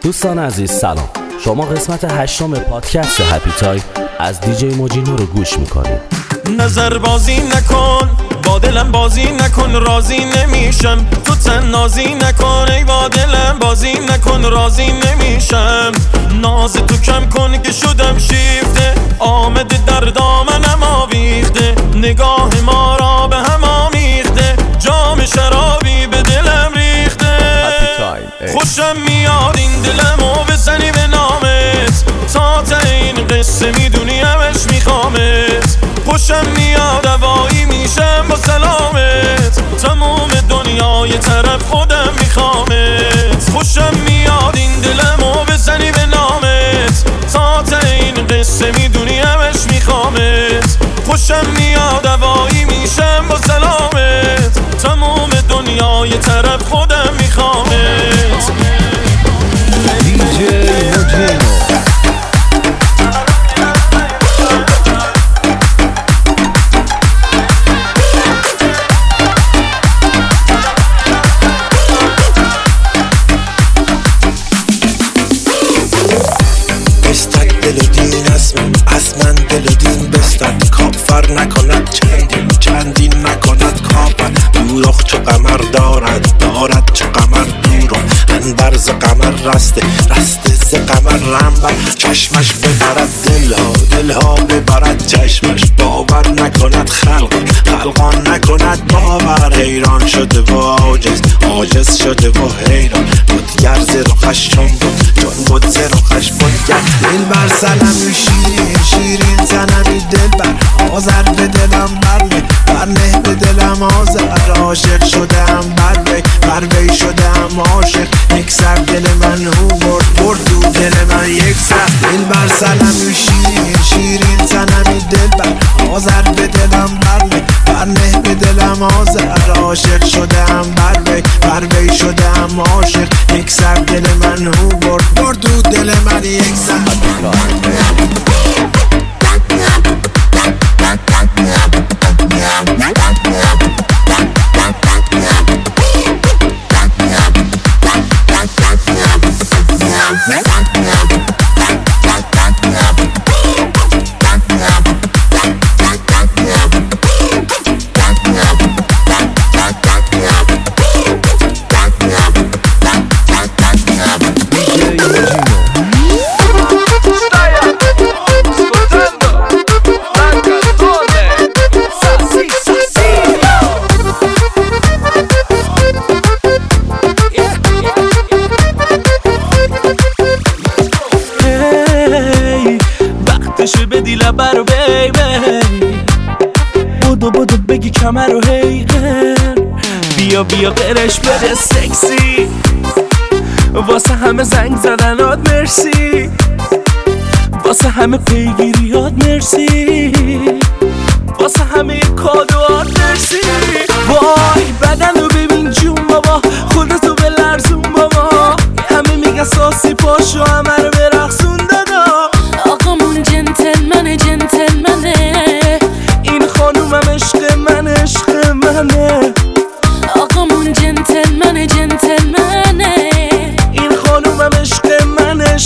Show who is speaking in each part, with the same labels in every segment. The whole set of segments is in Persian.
Speaker 1: دوستان عزیز سلام. شما قسمت 8 پادکست هپی تای از دیجی موجینو رو گوش میکنید.
Speaker 2: نظر بازی نکن، با دلم بازی نکن، راضی نمیشم تو تنازی نکن. ای با دلم بازی نکن، راضی نمیشم. ناز تو کم کن که شدم شیفته، آمده در دامنم آویخته. نگاه ما را به هم آمیخته، جام شرابی به دلم ریخته. خوشم میاد این دلمو بزنی به نامت، تا این قصه میدونی همش میخوامت. خوشم میاد هوایی میشم با سلامت، تموم دنیا یه طرف خودم میخوامت. خوشم میاد این دلمو بزنی به نامت، تا این قصه میدونی همش میخوامت. خوشم میاد هوایی میشم با سلامت، تموم دنیا یه طرف خودم میخوامت.
Speaker 3: دیجی موجینو
Speaker 4: از من دل و دین بستد، کافر نکند چندین نکند کافر. دوراخ چو قمر دارد چو قمر دورم. انبر ز قمر رسته ز قمر رنبر. چشمش ببرد دلها ببرد چشمش. باور نکند خلقان نکند باور. حیران شده و عاجز شده و حیران. بودگر ز رخش چون بود ز رخش بودگر. دل بر سلم شیرین زنمی دل بر. آذر به دلم برنه به دلم آذر. عاشق شدم بر وی شدم عاشق. یک سر دل من هو برد دو دل من یک سر. دل بر سلم شیرین زنمی دل بر. آذر به دلم برنه به دلم آذر. عاشق شدم بر وی شدم عاشق. یک سر دل من هو برد دو دل من یک سر.
Speaker 2: بدی لبر بیبی، بودو بگی کمر رو هیقن. بیا قرش بده سکسی، واسه همه زنگ زدنات مرسی، واسه همه پیگیریات مرسی، واسه همه کادوات مرسی. وای بدن رو ببین جون بابا، خودتو به لرزون بابا. همه میگن ساسی پاشو همه رو برقصون دادا.
Speaker 5: آقامون جنتلمنه
Speaker 2: این خانومم عشق منه.
Speaker 5: آقامون جنتلمنه
Speaker 2: این خانومم عشق منه.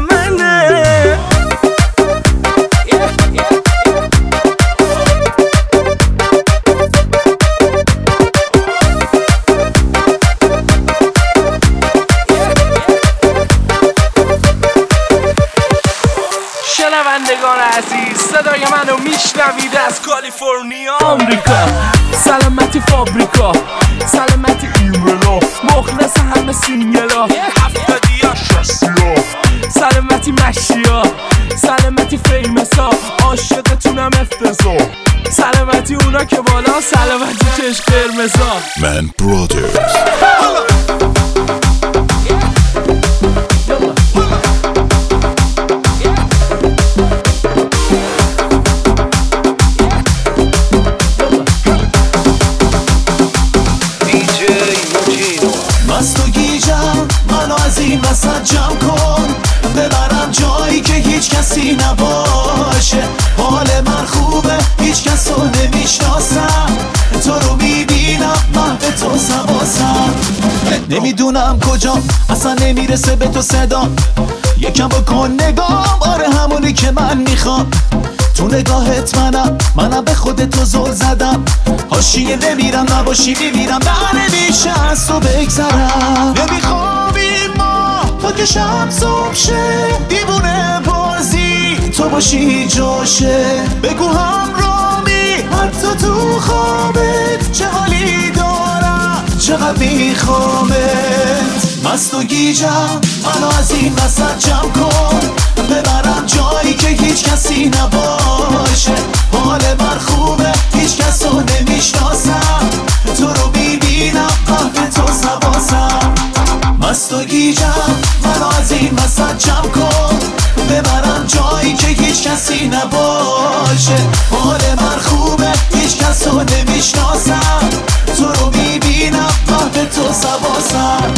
Speaker 2: شنوندگان عزیز، صدای منو میشنوید از کالیفرنیا آمریکا. سلامتی فابریکا، سلامتی ایملا، مخلص همه سینگلا، 70 شستیا. سلامتی مشیا، سلامتی فیمسا، عاشقتونم افتضاح. سلامتی اونا که بالا، سلامتی چش قرمزا.
Speaker 3: من برادرز
Speaker 6: وسط جمع کن، ببرم جایی که هیچ کسی نباشه. حال من خوبه، هیچ کس رو نمیشناسم. تو رو میبینم محو تو سواسم. نمیدونم کجا اصلا نمیرسه به تو صدا، یکم بکن نگام، آره همونی که من میخوام. تو نگاهت منم به خودت تو زل زدم. حاشیه نمیرم نباشی میمیرم، در نمیشه از تو بگذرم. نمیخوابیم ما تا که شب صبح شه، دیوونه بازی تو باشی جاشه. بگو همرامی حتی تو خوابت چه حالی دارم، چقدر میخوامت. مست و گیجم منو از این وسط جمع کن، ببرم جایی که هیچ کسی نباشه. حال من خوبه هیچ کس رو نمیشناسم، تو رو میبینم قهر تو سواسم. مست و گیجم منو از این وسط جمع کن، ببرم جایی که هیچ کسی نباشه. حال من خوبه هیچ کس رو نمیشناسم، تو رو میبینم قهر تو سواسم.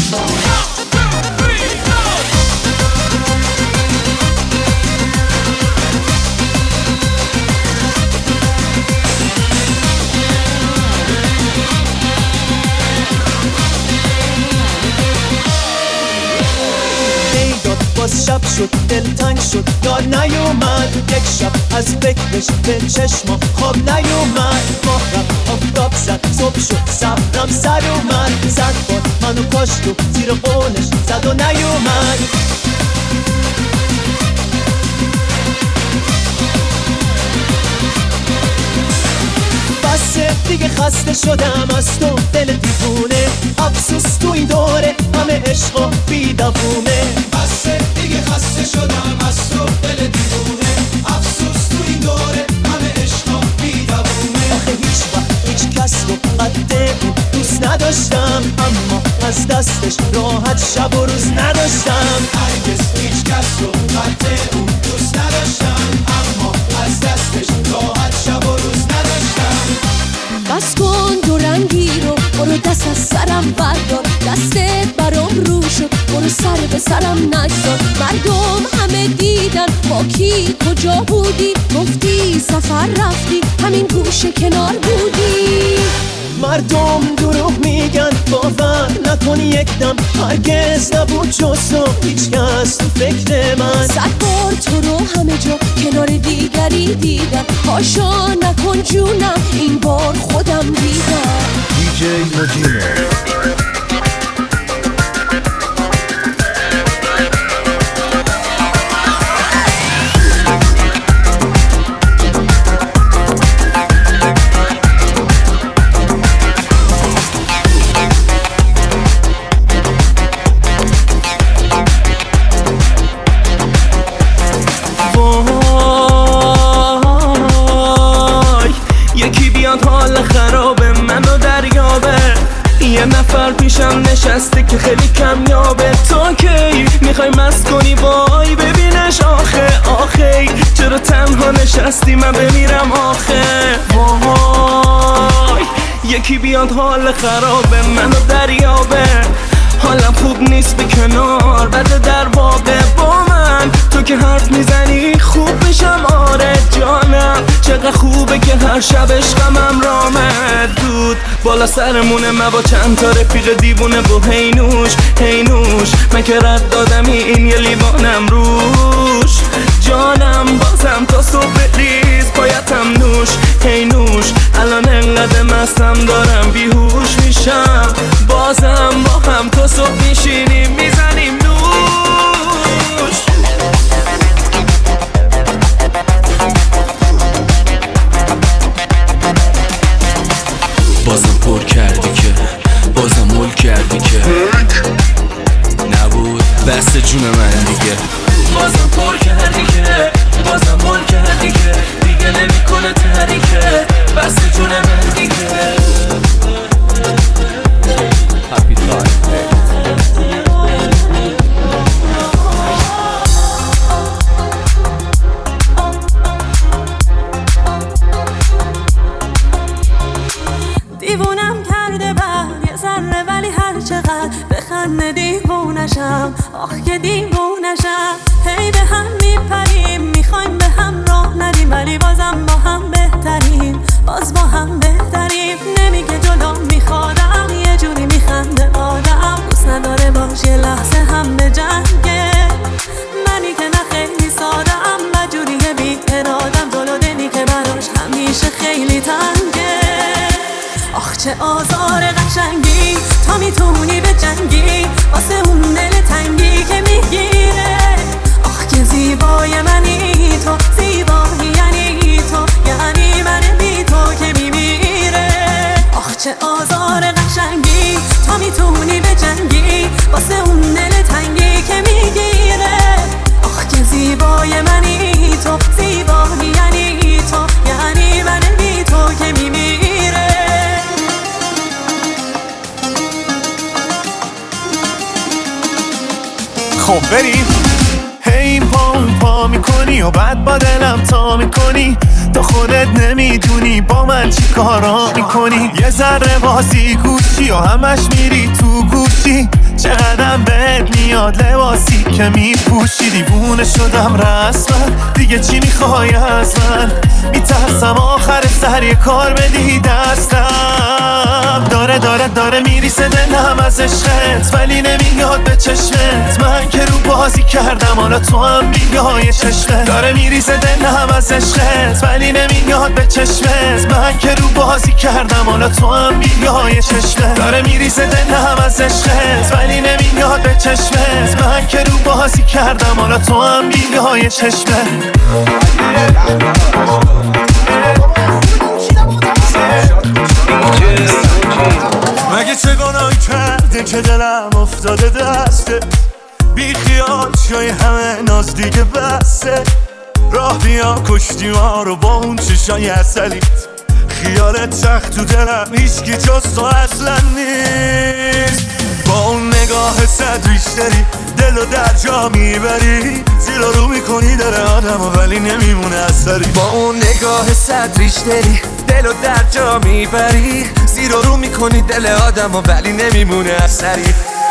Speaker 7: باز شب شد دلتنگ شد یا نیومد، یک شب از فکرش به چشما خواب نیومد. ماه رفت آفتاب زد صبح شد صبرم سر اومد، زد باد منو کاشت و زیر قولش زد و نیومد. بسه دیگه خسته شدم از تو دل دیوونه، افسوس تو این دوره همه عشق و بی‌دوومه.
Speaker 6: بسه دیگه خسته شدم از تو دل دیوونه، افسوس تو این دوره همه عشق و بی‌دوومه.
Speaker 7: آخه هیچ وقت هیچ کس رو قد اون دوست نداشتم، اما از دستش راحت شب و روز نداشتم.
Speaker 6: هرگز هیچ کس رو قد اون دوست نداشتم، اما از دستش راحت شب و روز نداشتم.
Speaker 5: بس کن دو رنگی رو، برو دست از سرم بردار، دستت برام رو شد، برو سر به سرم نگذار. مردم همه دیدن با کی کجا بودی، گفتی سفر رفتی همین گوشه کنار بودی.
Speaker 7: مردم دروغ میگن باور نکنی یک دم، هرگز نبود جز تو هیچ کس تو فکر من.
Speaker 5: 100 بار تو رو همه جا کنار دیگری دیدم، هاشا نکن جونم این بار خودم دیدم.
Speaker 3: دیجی موجینو.
Speaker 2: یه نفر پیشم نشسته که خیلی کمیابه، تا کی میخوای مست کنی وای ببینش آخه چرا تنها نشستی من بمیرم آخه. وای یکی بیاد حال خرابه منو دریابه، حالم خوب نیست به کنار بده در واقع با من. تو که حرف میزنی خوب میشم آره جانم، چقدر خوبه که هر شب عشقم رامد دود بالا سرمونه. من با چند تا رفیق دیوونه و هینوش من که رد دادم این یه لیوانم روش. جانم بازم تا صبح ریز پایتم نوش هینوش، الان انقدر مستم دارم بیهوش میشم، بازم با هم تا صبح میشینیم میزنیم نوش.
Speaker 1: بازم پر کردی که بازم مول کردی که نبود بس جون من دیگه.
Speaker 2: بازم پر کردی که بازم مول کردی که دیگه نمیکنه تحریکه بس جون من دیگه.
Speaker 1: Happy time.
Speaker 5: دیوونم کرده بعد یه ذره، ولی هر چقدر بخنده دیوونشم، آخ که دیوونشم. هی به هم میپریم میخوایم به هم راه ندیم، ولی بازم با هم بهتریم، باز با هم بهتریم.
Speaker 8: چه آزار قشنگی تا میتونی به جنگی واسه اون دل تنگی که میگیره. آخ که زیبای منی تو، زیبایی یعنی تو، یعنی من بی تو که میمیره. آخ چه آزار قشنگی تا میتونی به جنگی واسه اون دل تنگی که میگیره. آخ که زیبای منی تو، زیبایی یعنی تو، یعنی من بی تو که میمیره.
Speaker 6: خب بریم. هی پا میکنی و بعد با دلم تا میکنی، تو خودت نمیدونی با من چی کارا میکنی. یه ذره بازی گوشی و همش میری تو گوشی، چقدرم بهت میاد لباسی که میپوشی. دیوونه شدم رسما، دیگه چی میخوای از من؟ میترسم آخر سر یه کار بدی دستم. داره میریسه دلم از عشقت، ولی نمیاد به چشمت. من که رو بازی کردم حالا تو هم بیای چشمت. داره میریسه دلم از عشقت، ولی نمیاد به چشمت. من که رو بازی کردم حالا تو هم بیای چشمت. داره میریسه دلم از عشقت، ولی نمیاد به چشمت. من که رو بازی کردم حالا تو هم بیای چشمت. مگه چه گناهی کرده که دلم افتاده دسته؟ بی خیال شای همه ناز دیگه بسته. راه بیا کشتی ما رو با اون چشای اصلیت، خیالت سخت تو دلم هیچکی جز تو اصلا نیست. با اون نگاه صد ریشتری دلو در جا میبری، زیر رو میکنی دل آدمو ولی نمیمونه اثری.
Speaker 9: با اون نگاه صد ریشتری دلو در جا میبری، زیر رو میکنی دل آدمو ولی نمیمونه اثری.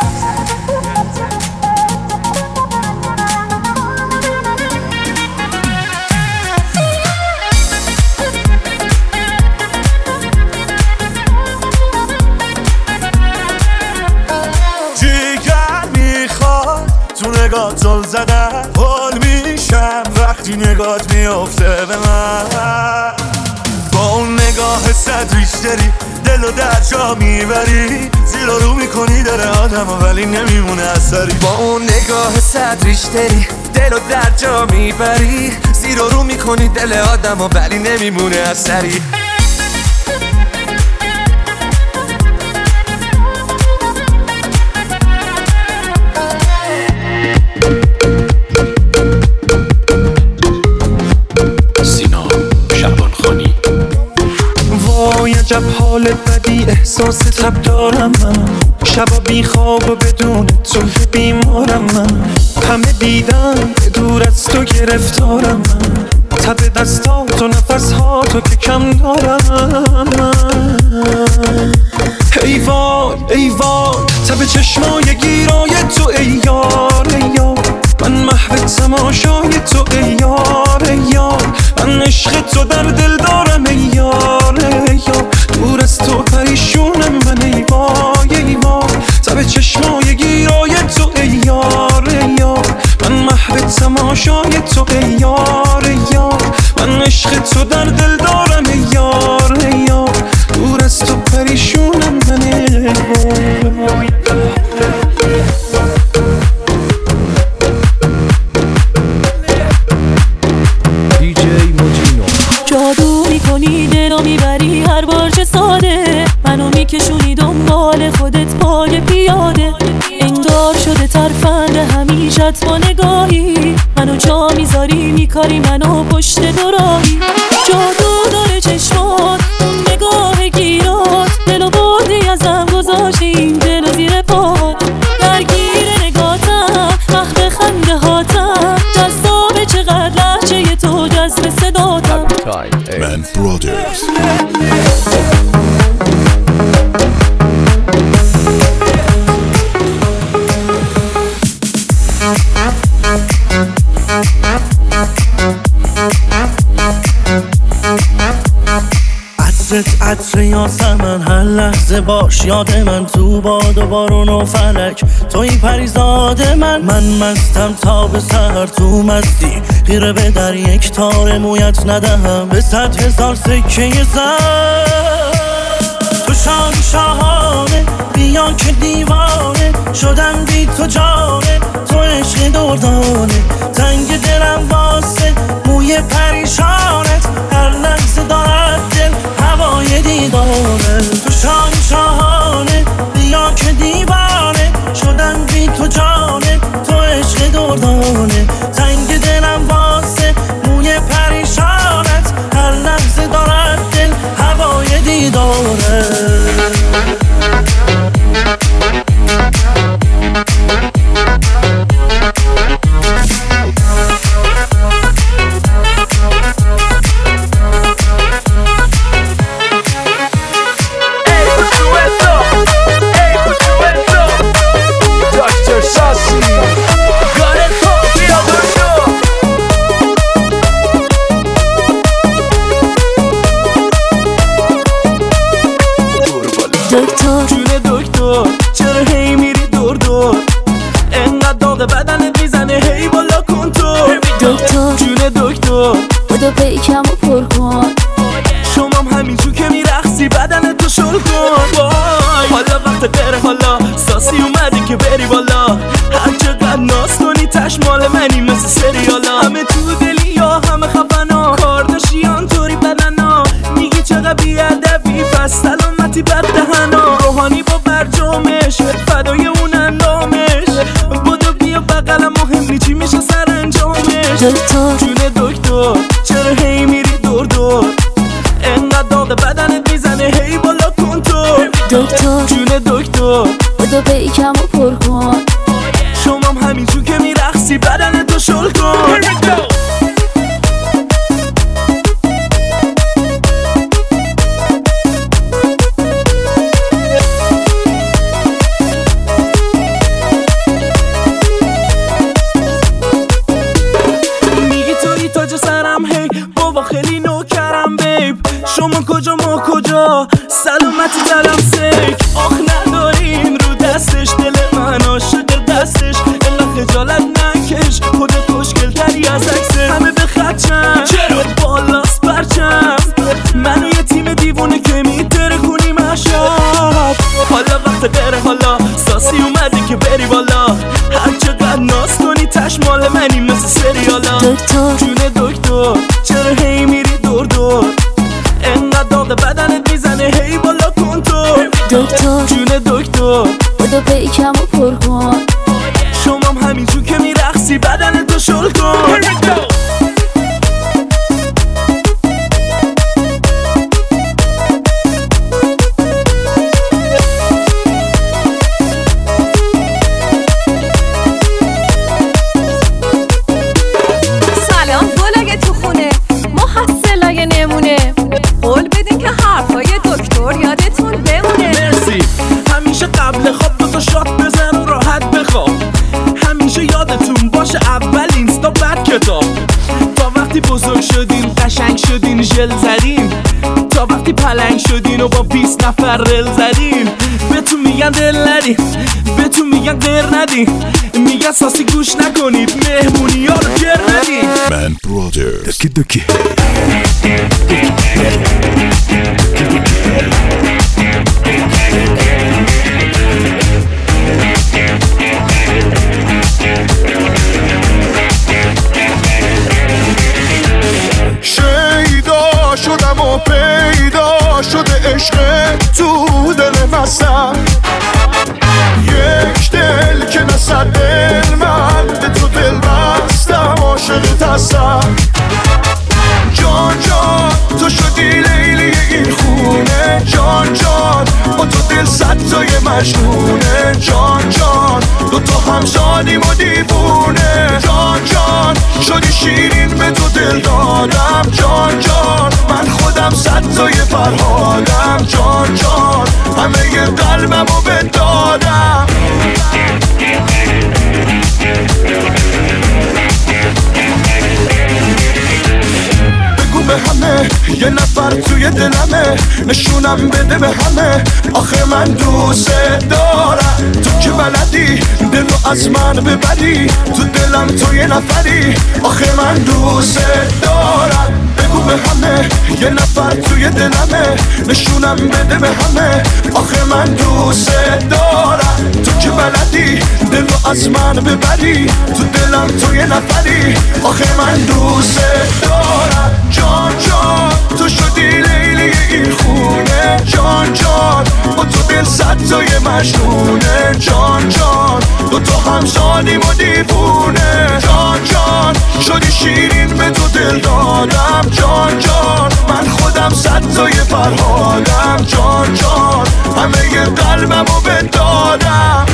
Speaker 6: تو نگاه زل زدن حال میشم وقتی نگات میافته به من. با اون نگاه صد ریشتری دلو در جا میبری، زیر رو میکنی دل آدمو ولی نمیمونه اثری.
Speaker 9: با اون نگاه صد ریشتری دلو در جا میبری، زیر رو میکنی دل آدمو ولی نمیمونه اثری.
Speaker 10: عجب حال بدی احساس تب دارم من، شبا بی خواب و بدون تو بیمارم من. همه دیدن دور از تو گرفتارم من، تب دستات و نفس ها تو که کم دارم من. ای وای ای وای تب چشمای گیرای تو ای یار ای یار، من محو تماشای تو ای یار ای یار. من عشق تو در دل دارم ای یار ای یار، دور از تو پریشونم من ای وای ای وای. تب چشمای گیرای تو ای یار ای یار، من محو تماشای تو ای یار ای یار. من عشق تو در دل دارم ای یار ای یار، دور از تو پریشونم من ای وای.
Speaker 5: جادو میکنی دلو میبری هر بار چه ساده، منو میکشونی دنبال خودت پای پیاده. انگار شده ترفند همیشت با نگاهی، منو جا میذاری میکاری منو پشت دوراهی. جادو داره چشمات اون نگاه گیرات، دلو بردی ازم گذاشتی این دلو زیر پات. درگیر نگاتم محو خنده هاتم، جذاب چقدر لحجه تو جذب صداتم.
Speaker 3: Man Brothers.
Speaker 6: عطرت عطر یاسمن هر لحظه باش یاد من، تو باد و بارون و فلک توی پریزاد من. من مستم تا به سحر تو مستی، خیره به در یک تار مویت ندهم به 100,000 سکه زر. تو
Speaker 11: تو شاهانه بیان که دیوانه شدم بی تو جانه تو عشق دردانه تنگ دلم واسه موی پریشانت هر لحظه دارد دل هوای دیدانه تو شاهانه بیان که دیوانه شدم بی تو جانه تو عشق دردانه تنگ دلم واسه موی پریشانت هر لحظه دارد دل هوای دیدانه
Speaker 12: جون دکتر چرا هی میری دور دور انقدر داغ بدنت میزنه هی بالا کن تو
Speaker 5: دکتر
Speaker 12: جون دکتر
Speaker 5: بودو پیکم و پر کن
Speaker 12: شمام همینجور که میرقصی بدنت تو شل کن وای حالا وقت بره حالا ساسی اومده که بری بالا هر چقدر ناز کنی تش مال منی مثل سریالا همه تو دلی یا همه خفنا کارداشیان طوری بدنا میگی چقدر بیادبی پس سلامتی بد دهنا روحانی با برجامش فدای اون اندامش بودو بیا بقلم مهم نی چی میشه سر انجامش
Speaker 5: دکتر
Speaker 12: جون دکتر چرا هی میری دور دور انقدر داغ بدنت میزنه هی بالا کن تو
Speaker 5: دکتر
Speaker 12: جون دکتر
Speaker 5: بودو پیکم و پر کن
Speaker 12: شمام همینجور که میرقصی بدنت تو شل کن خیلی نوکرم بیب شما کجا ما کجا سلامتی دلم سیک آخ نداریم رو دستش دل من عاشق دستش انقدر خجالت نکش خودت خوشگل تری از عکسه همه به خدشم چرا بالاست برچم منو یه تیم دیوونه که میتره کنیم اشب حالا وقت بره حالا ساسی اومده که بری بالا هر چقدر ناز کنی تش مال منی مثل سریالا
Speaker 5: دکتر
Speaker 12: جون دکتر چرا هی میری دور دور انقدر داغ بدنت میزنه هی بالا کن تو
Speaker 5: دکتر
Speaker 12: جون دکتر
Speaker 5: بودو پیکم و پر کن
Speaker 12: شمام همینجور که میرقصی بدنت تو شل کن قبل خواب دو تا شات بزن و راحت بخواب همیشه یادتون باشه اول اینستا بعد کتاب تا وقتی بزرگ شدین قشنگ شدین ژل زدین تا وقتی پلنگ شدین و با 20 نفر رل زدین بهتون میگن دل ندین بهتون میگن غیر ندین میگن ساسی گوش نکنید مهمونی ها رو جر ندین
Speaker 3: من برادرز دکی دکی
Speaker 13: شیدا شدم و پیدا شده عشق تو دل مسم یک دل که نصد دل من به تو دل بستم عاشق هستم جان جان تو شدی لیلی این خونه جان جان با تو دل صد تای مجنونه جان جان دو تا همزادیم و دیوونه جان جان شدی شیرین به تو دل دادم جان جان من خودم صد تای فرهادم جان جان همه قلبم رو بدادم به همه یه نفر توی دلمه نشونم بده به همه آخه من دوست دارم تو که بلدی دلو از من ببری تو دلم تو یه نفری آخه من دوست دارم بگو به همه یه نفر توی دلمه، نشونم بده به همه آخه من دوست دارم. تو که بلدی دل رو از من ببری، تو دلم تو یه نفری آخه من دوست دارم. جان جان تو شدی لیلی این خونه، جان جان با تو دل صد تای مجنونه، جان جان دو تا همسالیم و دیوونه، جان جان شدی شیرین به تو دل دادم، جان جان من خودم صد تای فرهادم، جان جان همه ی قلبم رو بدادم.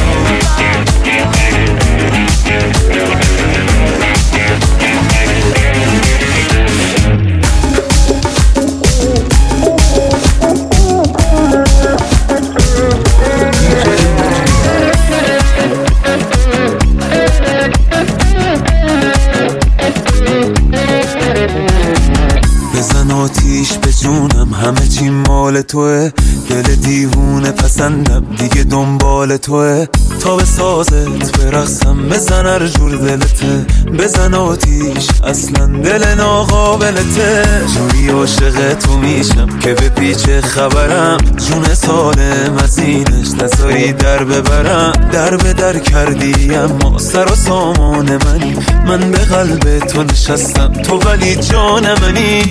Speaker 9: بزن آتیش به جونم همه چی مال توه، دل دیوونه پسندم دیگه دنبال توه، تا به سازت برقصم بزن هر جور دلته، بزن آتیش اصلا دل ناقابلته، جوری عاشق تو میشم که به پیچ خبرم، جون سالم از اینش نذاری در ببرم، در به در کردی اما سر و سامان منی، من به قلب تو نشستم تو ولی جان منی،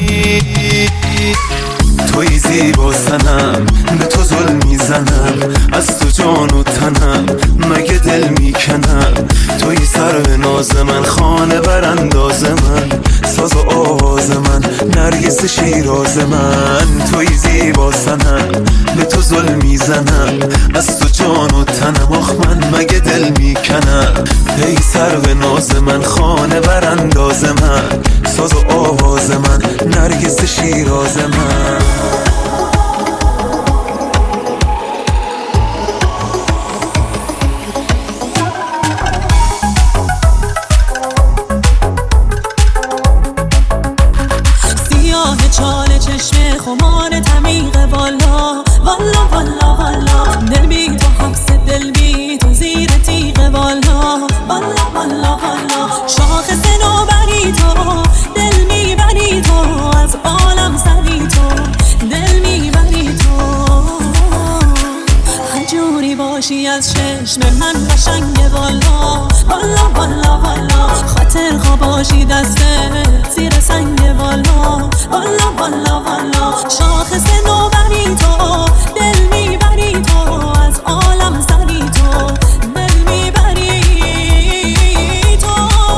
Speaker 9: توی زیبا سنم به تو ظلم میزنم، از تو جان و تنم مگه دل میکنم، توی سر به ناز من خانه برانداز من، ساز و آواز من نرگس شیراز من، توی زیبا سنم به تو ظلم میزنم، از تو جان و تنم آخ من مگه دل میکنم، توی سر به ناز من خانه برانداز من، ساز و آواز من نرگس شیراز من.
Speaker 8: چاله چشم خمار تمیقه والا والا والا والا، دل بی تو حبس دل بی تو زیر تیغه والا والا والا والا، شاخص نوبری تو دل میبری تو، از عالم سری تو دل میبری تو، هجوری باشی از چشم من قشنگه والا والا والا والا، خاطر خواه باشی دسته زیر سنگ والا والا والا والا، شاخص نوبری تو دل میبری تو، از عالم سری تو دل میبری تو،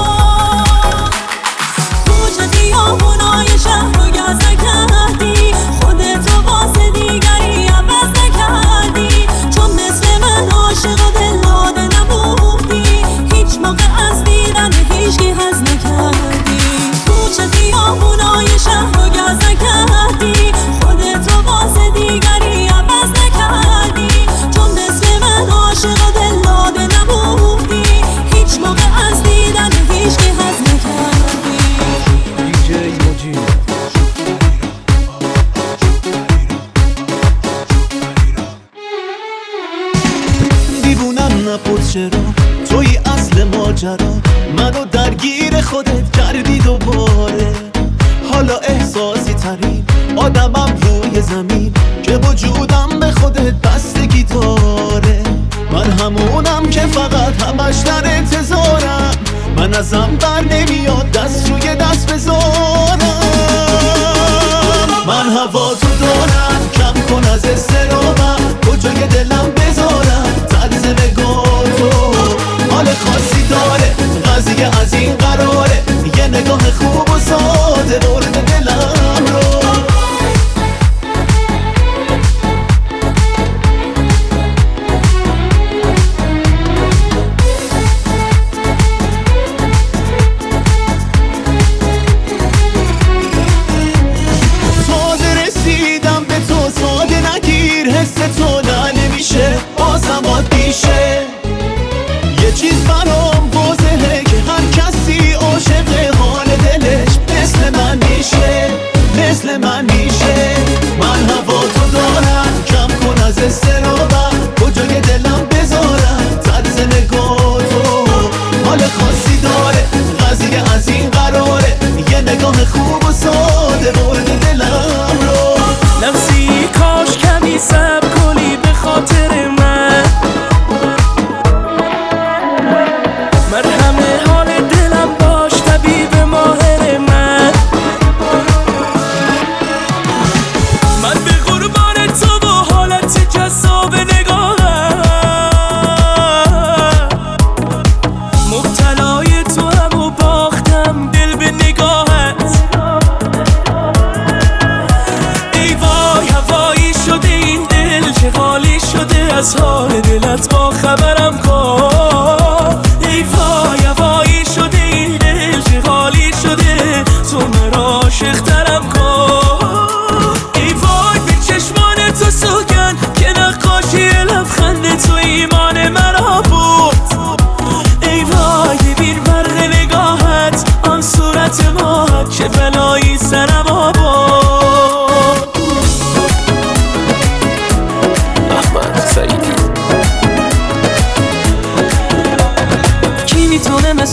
Speaker 8: کوچه خیابونای شهر رو گزه کردی، خودت رو واسه دیگری عوض نکردی، چون مثل من عاشق و دل داده نبودی، هیچ موقع از دیدن هیچکی حظ نکردی، کوچه خیابونای شهر رو گزه کردی، خودت رو واسه دیگری عوض نکردی، چون مثل من عاشق و دل داده نبودی، هیچ موقع از دیدن هیچکی حظ نکردی.
Speaker 6: دیوونم نپرس چرا توی اصل ماجرا، منو درگیر خودت کردی دوباره، حالا احساسی ترین آدمم روی زمین که وجودم به خودت بستگی داره، من همونم که فقط همش در انتظارم، من ازم بر نمیاد دست روی دست بذارم، من هوا تو دارم کم کن از استرامم، کجای دلم بذارم طرز نگاه تو حال خاصی داره، قضیه از این قراره یه نگاه خوب و ساده برد دلم رو. تازه رسیدم به تو، ساده نگیر حس تو نه نمیشه بازم عادیشه، یه چیز برام واضحه که هر کسی عاشق حال دلش مثل من میشه،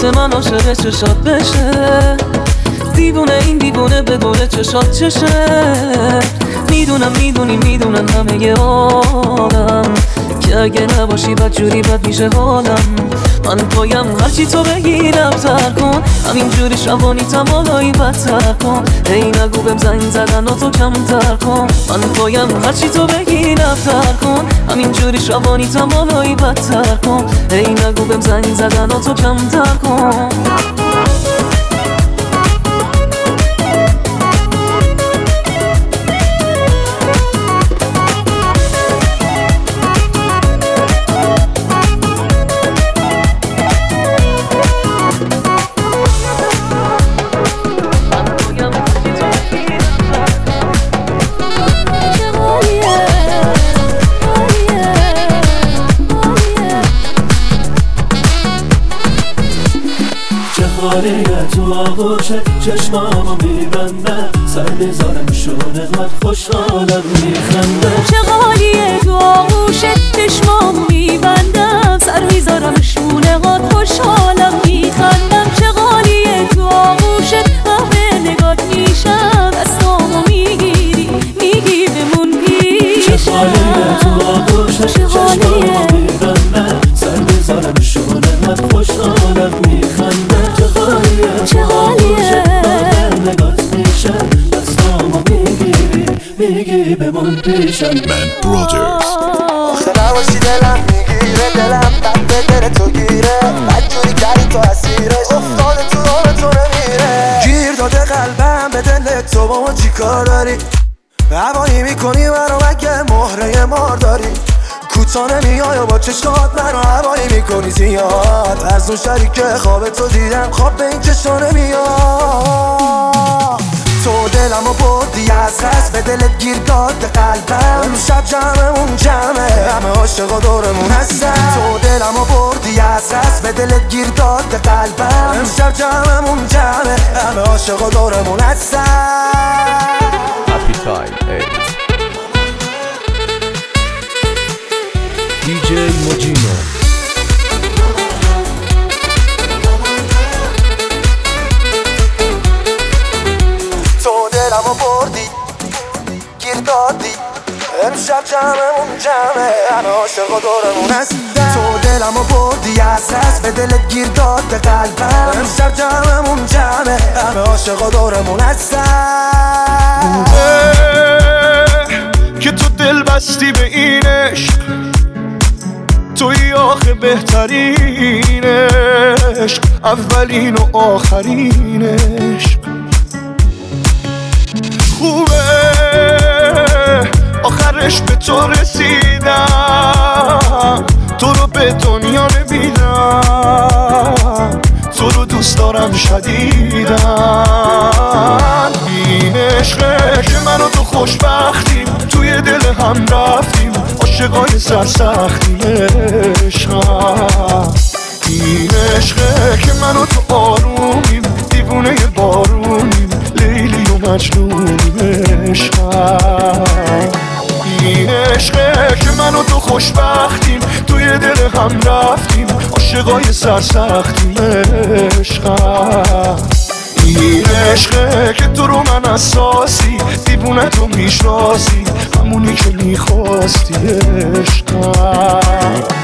Speaker 12: دل من عاشق چشات بشه، دیوونه این دیوونه بدونه چشات چشه. میدونم میدونن همه عالم که اگه نباشی بد جوری بد میشه حالم. من پایم هرچی تو بگی رفتر کن، همینجوری شبانی تمالایی بدتر کن. ای نگو بهم زنگ زدن و تو کمتر کن. من پایم هرچی تو بگی رفتر کن، همینجوری شبانی تمالایی بدتر کن. ای نگو بهم زنگ زدن و تو کمتر کن.
Speaker 7: تو آغوشه چشمامو میبندم، سر میذارم شونقات خوشحالم میخندم.
Speaker 5: چه حالیه تو آغوشه چشمامو میبندم، سر میذارم شونقات خوشحالم میخندم. چه حالیه تو آغوشه همه نگات میشم، دستامو میگی بمون پیشم.
Speaker 7: چه حالیه تو آغوشه چشمامو میبندم، سر میذارم شونقات خوشحالم میخندم. چه حالیه نگات میشم، دستامو میگی بمون پیشم.
Speaker 3: من برادرز
Speaker 14: آخه نباشی دلم میگیره، دلم بد به دل تو گیره، بدجوری کردی تو اسیرش، افتاده تو راه تو نمیره. گیر داده قلبم به دل تو، با ما چی کار داری؟ هوایی میکنی منو مگه مهره مار داری؟ کوتاه نمیای و با چشات منو هوایی میکنی زیاد. از اون شریک خواب تو دیدم، خواب به این چشا نمیاد. تو دلمو بردی از دست، به دلت گیر داد قلبم. امشب جمعمون جمعه، همه عاشقا دورمون هستن. تو دلمو بردی از دست، به دلت گیر داد قلبم. امشب جمعمون جمعه، همه عاشقا دورمون هستن.
Speaker 1: هپی تایم دیجی موجینو.
Speaker 14: تو دلمو بردی گیر دادی، امشب جمعمون جمعه، همه عاشقا دورمون هستن. تو دلمو بردی از دست، به دلت گیر داد قلبم. امشب جمعمون جمعه، همه عاشقا دورمون هستن.
Speaker 13: که تو دل بستی به این عشق، توی آخه بهترین عشق، اولین و آخرین عشق. خوبه آخرش به تو رسیدم، تو رو به دنیا نمیدم، تو رو دوست دارم شدیدم. این عشقه که من و تو خوشبختیم، توی دل هم رفتیم، عاشقای سرسختیم. عشقم این عشقه که من و تو آرومیم، دیوونه بارونیم، لیلی و مجنونیم. عشقم این عشقه که من و تو خوشبختیم، توی دل هم رفتیم، عاشقای سرسختیم. عشقم این عشقه که تو رو من اساسی، دیوونه تو میشناسی، همونی که میخواستی. عشقم